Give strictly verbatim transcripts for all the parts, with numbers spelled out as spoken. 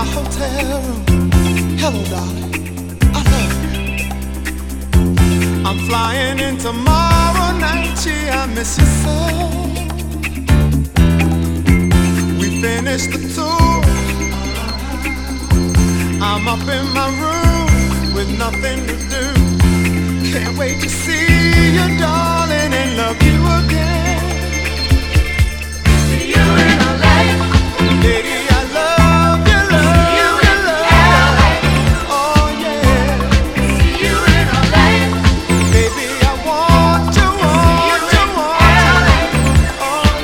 my hotel room. Hello, darling, I love you. I'm flying in tomorrow night. Gee, I miss you so. We finished the tour. I'm up in my room with nothing to do. Can't wait to see you, darling, and love you again. See you in L A, lady. I love you, love you, love you. Oh yeah. See you in L A, baby. I want you, want you, want you. Oh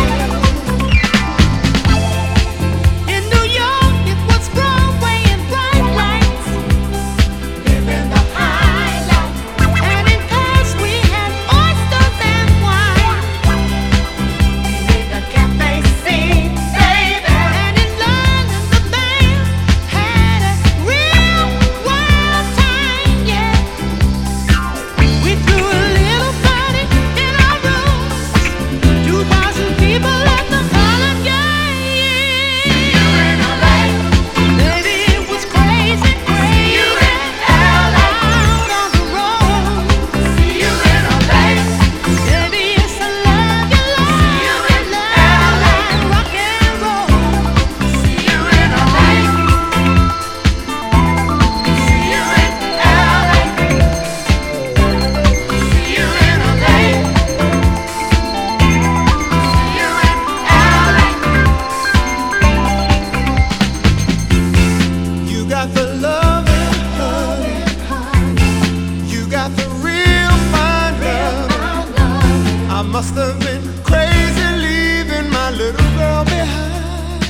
yeah. In New York, it was Broadway and bright lights, living the high life. And in Paris, we had oysters and wine. We made the cafe scene, baby. And in London, the band had a real wild time, yeah. We threw a little party in our rooms, two thousand people at the Harlem Games. See you in L A, baby, it was crazy, crazy. See you in L A, out on the road. See you in L A, baby, it's a love you love. See you in L A, rock and roll. See you in L A, see you in L A, see you in L A, see you in L A. You got the love and honey. You got the real fine love. I must have been crazy leaving my little girl behind.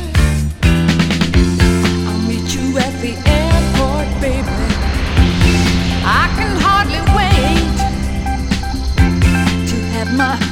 I'll meet you at the airport, baby. I can hardly wait to have my